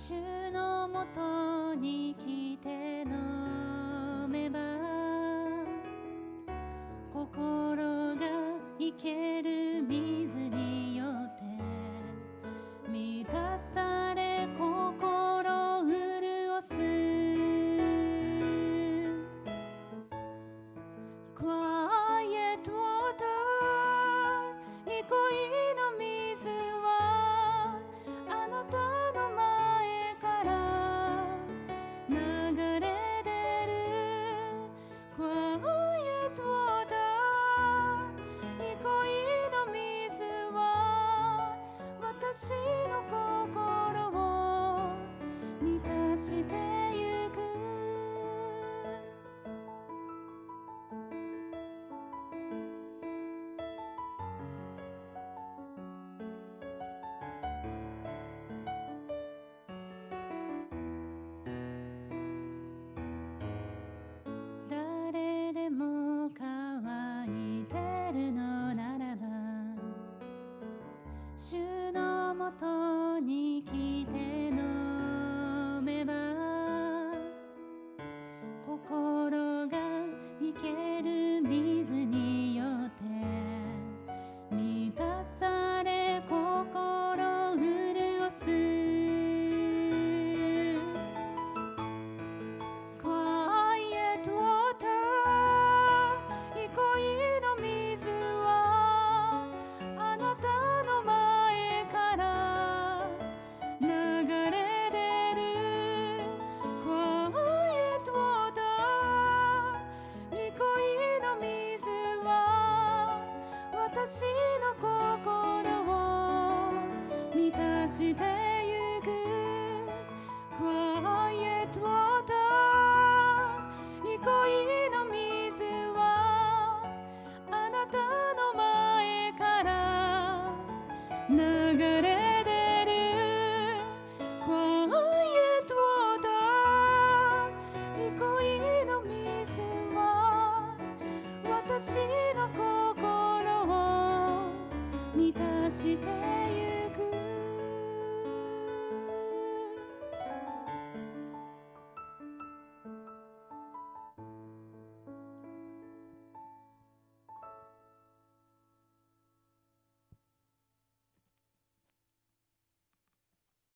主のもとに来て飲めば心が生ける水によって満たされ心潤す Quiet water 憩いの水はあなたの前から流れ出る Quiet water 憩いの水は私の心を満たしてゆく誰でも乾いてるのならば主のもとに来て飲めば心が生ける水によって満たされ心潤す Quiet water 憩いの水はあなたの前から流れ出る Quiet water 憩いの水は私の心を満たしてゆく Quiet water